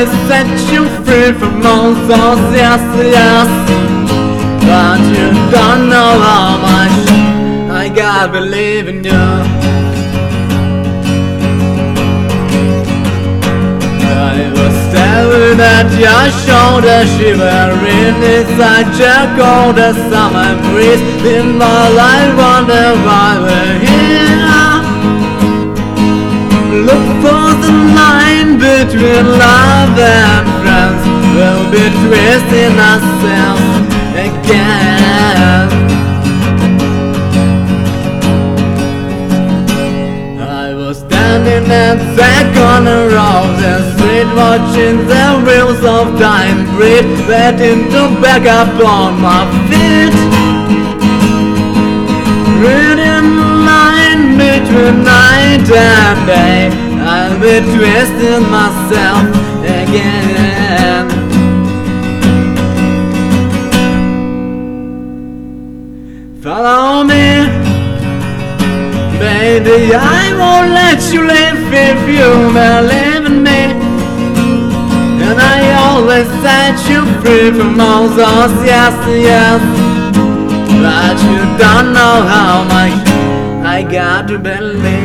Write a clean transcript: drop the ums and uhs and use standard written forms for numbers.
always set you free from all those yes, yes. But you don't know how much I gotta believe in you. I was staring at your shoulder, shivering inside your cold as summer breeze. In all I wonder why we're here. Look for the line between love and friends. We'll be twisting ourselves again. I was standing at the corner of the street, watching the wheels of time breathe, waiting to back up on my feet. Reading the line between night and day, I'll be twisting myself again. Follow me, baby, I won't let you live if you believe in me. And I always set you free from all those yes, yes. But you don't know how much I got to believe.